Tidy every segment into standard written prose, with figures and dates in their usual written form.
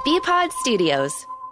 BPod Studios.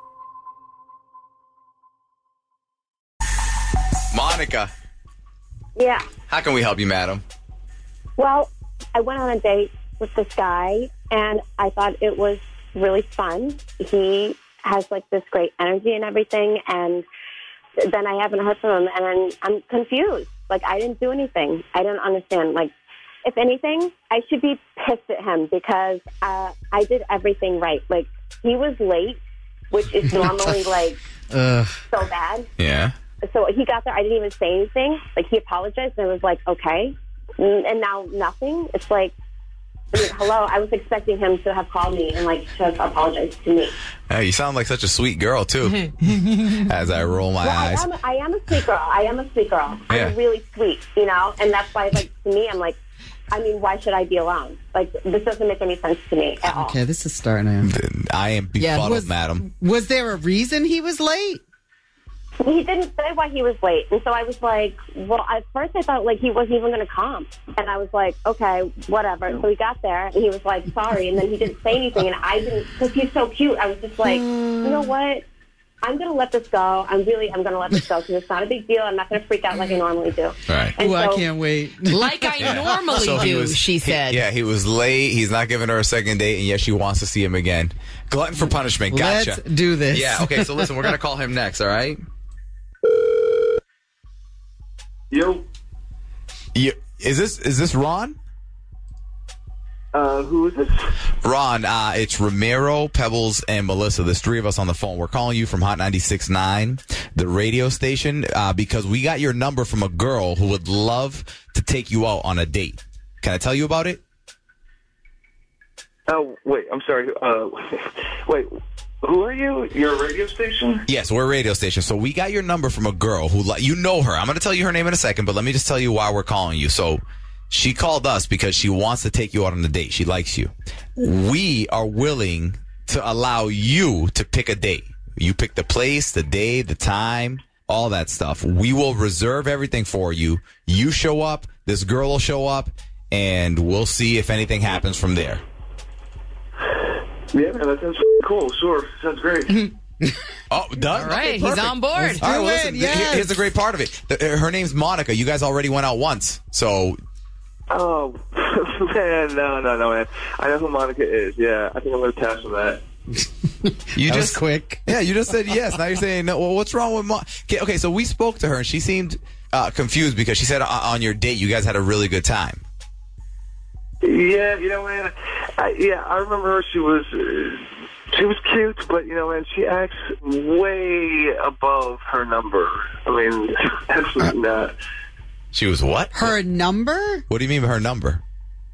Monica, Yeah. how can we help you, madam? Well, I went on a date with this guy, and I thought it was really fun. He has, like, this great energy and everything, and then I haven't heard from him, and I'm confused. Like, I didn't do anything. I don't understand. Like, if anything, I should be pissed at him because I did everything right. Like, he was late, which is normally, like, so bad. Yeah. So he got there. I didn't even say anything. Like, he apologized, and I was like, okay. And now nothing. It's like, I mean, hello. I was expecting him to have called me and, like, to have apologized to me. Hey, you sound like such a sweet girl, too. As I roll my eyes. I am a sweet girl. Yeah. I'm really sweet, you know? And that's why, like, to me, I'm like, I mean, why should I be alone? Like, this doesn't make any sense to me at all. Okay, this is starting. I am befuddled, madam. Was there a reason he was late? He didn't say why he was late. And so I was like, well, at first I thought, like, he wasn't even going to come. And I was like, okay, whatever. So he got there, and he was like, sorry. And then he didn't say anything. And I didn't, because he's so cute. I was just like, you know what? I'm going to let this go. I'm going to let this go because it's not a big deal. I'm not going to freak out like I normally do. Right. And I can't wait. Like I normally do, she said. He was late. He's not giving her a second date, and yet she wants to see him again. Glutton for punishment. Gotcha. Let's do this. Yeah, okay, so listen, we're going to call him next, all right? Yo. Is this Ron? Who is this? Ron, it's Ramiro, Pebbles, and Melissa. There's three of us on the phone. We're calling you from Hot 96.9, the radio station, because we got your number from a girl who would love to take you out on a date. Can I tell you about it? Oh, wait, I'm sorry. Wait, who are you? You're a radio station? Yes, we're a radio station. So we got your number from a girl who, you know her. I'm going to tell you her name in a second, but let me just tell you why we're calling you. So she called us because she wants to take you out on a date. She likes you. We are willing to allow you to pick a date. You pick the place, the day, the time, all that stuff. We will reserve everything for you. You show up, this girl will show up, and we'll see if anything happens from there. Yeah, man, that sounds cool. Sure. Sounds great. Oh, done? All right, Okay, he's perfect. on board. All right, well, listen, here's the great part of it. Her name's Monica. You guys already went out once, so... Oh, man, no, man. I know who Monica is. Yeah, I think I'm going to pass on that. You That was just quick. Yeah, you just said yes. Now you're saying no. Well, what's wrong with Okay, so we spoke to her, and she seemed confused because she said on your date you guys had a really good time. Yeah, you know, man. I remember her. She was cute, but, you know, man, she acts way above her number. I mean, absolutely not. She was what? Her number? What do you mean by her number?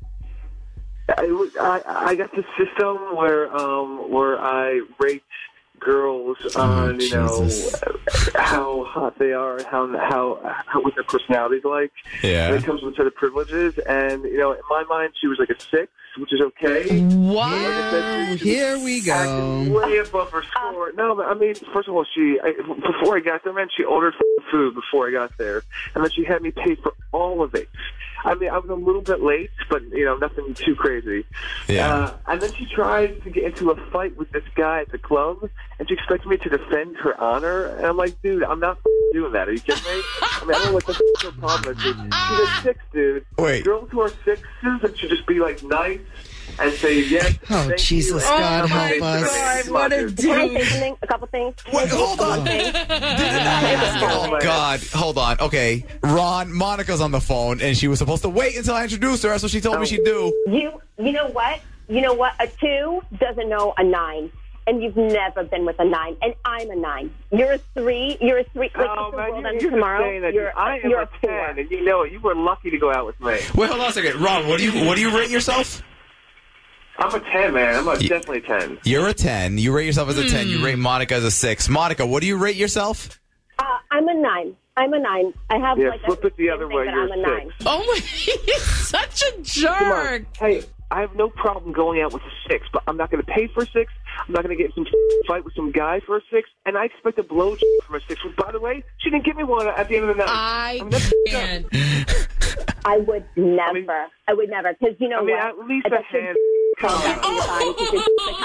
I got the system where I rate girls on how hot they are and how what their personality's like. Yeah. When it comes to sort of privileges, and you know, in my mind, she was like a 6, which is okay. What? Like I said, Here we go. acting way above her score. No, but I mean, first of all, before I got there, man, she ordered food before I got there, and then she had me pay for all of it. I mean, I was a little bit late, but, you know, nothing too crazy. Yeah. And then she tried to get into a fight with this guy at the club, and she expected me to defend her honor. And I'm like, dude, I'm not doing that. Are you kidding me? I mean, I don't know what the problem is. She's a 6, dude. Wait. Girls who are 6s should just be, like, nice and say yes. Oh, thank Jesus, you, God, and help come on, us. come on, dude. Can I say something? A couple things? Wait, hold on. Oh, God. Hold on. Okay. Ron, Monica's on the phone, and she was supposed to wait until I introduced her. That's what she told me she'd do. You know what? You know what? A 2 doesn't know a 9. And you've never been with a 9, and I'm a 9. You're a 3. You're a 3. Like, Oh, man, you're tomorrow. saying that I am you're a 10, and you know it. You were lucky to go out with me. Wait, hold on a second. Ron, what do you rate yourself? I'm a 10, man. I'm definitely a 10. You're a 10. You rate yourself as a 10. You rate Monica as a 6. Monica, what do you rate yourself? I'm a 9. I'm a 9. I have Yeah, like flip it the other way. But You're I'm a a 9. 6. Oh my, he's such a Come on. jerk. Hey, I have no problem going out with a 6, but I'm not going to pay for a 6. I'm not going to get in some fight with some guy for a 6, and I expect a blow from a 6. Which, by the way, she didn't give me one at the end of the night. I that's can't. I would never. I would never. Because you know I mean, what? at least a hand. Come on. Your body to just like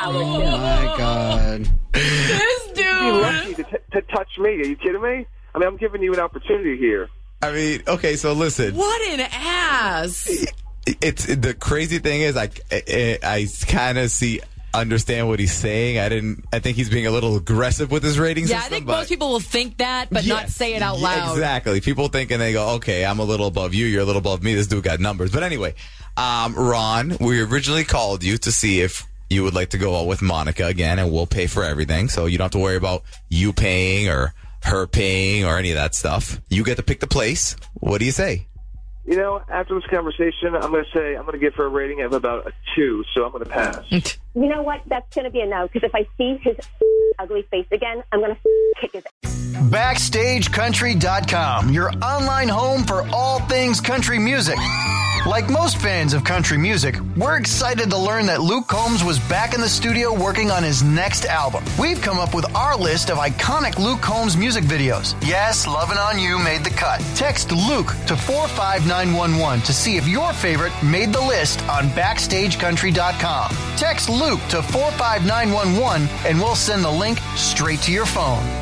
Howard, too. Oh, my God. This dude. You're lucky to touch me. Are you kidding me? I mean, I'm giving you an opportunity here. I mean, okay, so listen. What an ass. It's the crazy thing is I kind of understand what he's saying. I think he's being a little aggressive with his rating system. Yeah, I think most people will think that, but not say it out loud. Exactly. People think and they go, okay, I'm a little above you, you're a little above me, this dude got numbers. But anyway, Ron, we originally called you to see if you would like to go out with Monica again, and we'll pay for everything. So you don't have to worry about you paying or her paying or any of that stuff. You get to pick the place. What do you say? You know, after this conversation, I'm going to give her a rating of about a 2, so I'm going to pass. You know what? That's going to be a no, because if I see his ugly face again, I'm going to kick his ass. BackstageCountry.com, your online home for all things country music. Like most fans of country music, we're excited to learn that Luke Combs was back in the studio working on his next album. We've come up with our list of iconic Luke Combs music videos. Yes, Lovin' On You made the cut. Text Luke to 45911 to see if your favorite made the list on BackstageCountry.com. Text Luke to 45911 and we'll send the link straight to your phone.